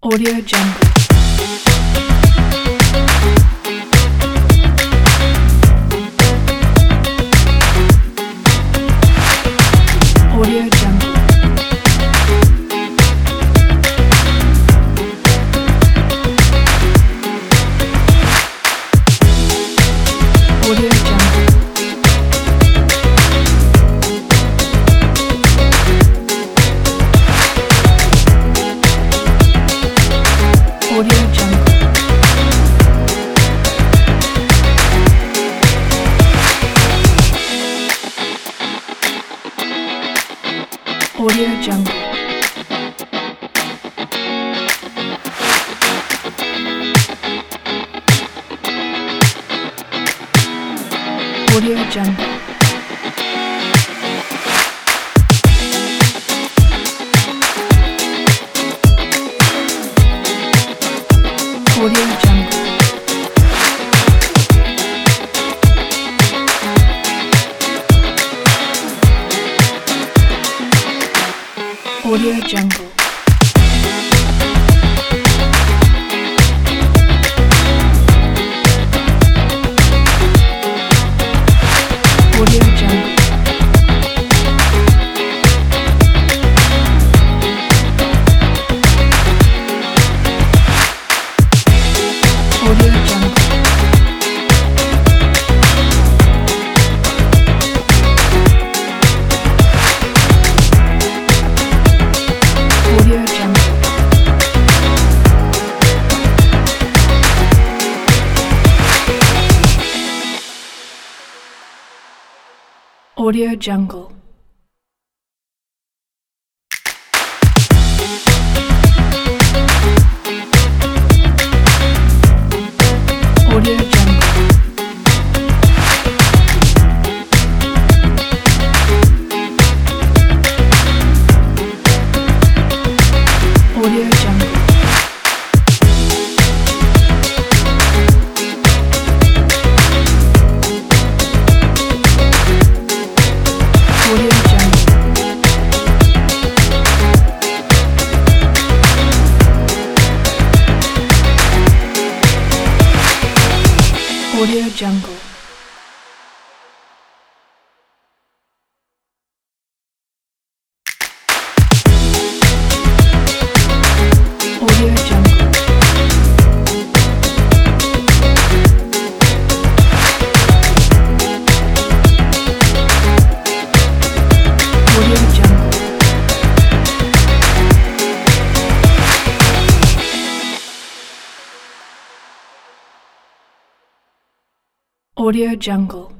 Audio Jungle. Audio Jungle. Audio Jungle. Audio Jungle. Audio Jungle. Audio Jungle. Audio Jungle. Audio Jungle. Audio Jungle. Audio Jungle. Audio Jungle. Audio Jungle. Audio Jungle. Audio Jungle. Audio Jungle. Audio Jungle. Audio Jungle. Audio Jungle. Audio Jungle.